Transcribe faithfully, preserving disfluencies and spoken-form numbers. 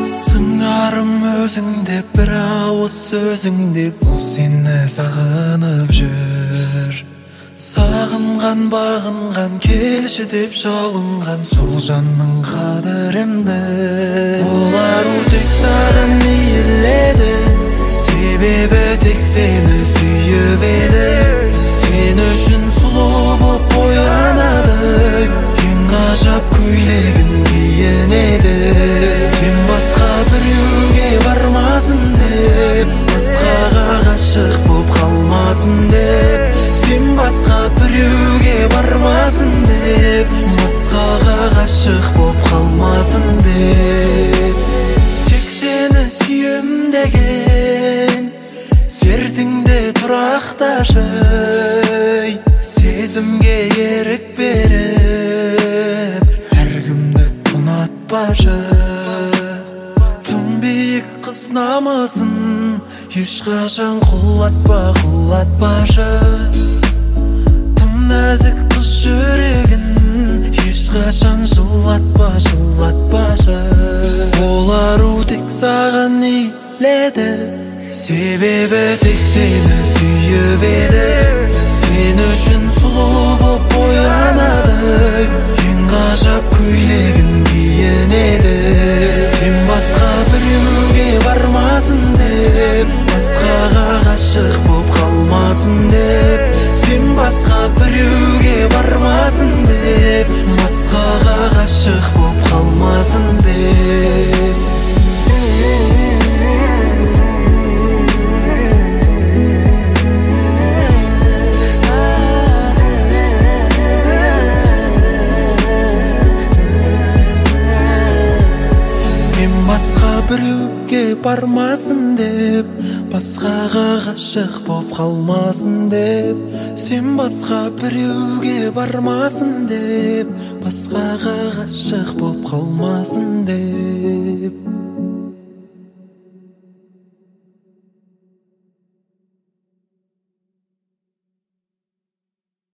Сыңарым өзің деп, бір ауыз сөзің деп, бұл сені сағынып жүр. Сағынған, бағынған, келші деп жалынған сол жанның қадірін біл. Олар тек саған иіледі, себебі тек сені сүйіп еді. Сен үшін сұлу боп боянады, ең ғажап көйлегін киінеді. Сен басқа біреуге бармасын деп, басқаға ғашық боп қалмасын деп. Сен басқа біреуге бармасын деп, басқаға ғашық боп қалмасын деп. Тек сені сүйем деген сертіңде тұрақташы, сезімге ерік беріп әркімді ұнатпашы. Тым биік қыз намысын ешқашан құлатпа, құлатпашы. Тым нәзік қыз жүрегін ешқашан жылатпа, жылатпашы. Олар тек саған иіледі, себебі тек сені сүйіп еді. Сен үшін сұлу боп боянады, ең ғажап көйлегін киінеді. Сен басқа біреуге бармасын деп, басқаға ғашық боп қалмасын деп. Сен басқа біреуге бармасын деп, басқаға ғашық боп қалмасын деп. Басқа біреуге бармасын деп, басқаға ғашық боп қалмасын деп. Сен басқа біреуге бармасын деп, басқаға ғашық боп қалмасын деп.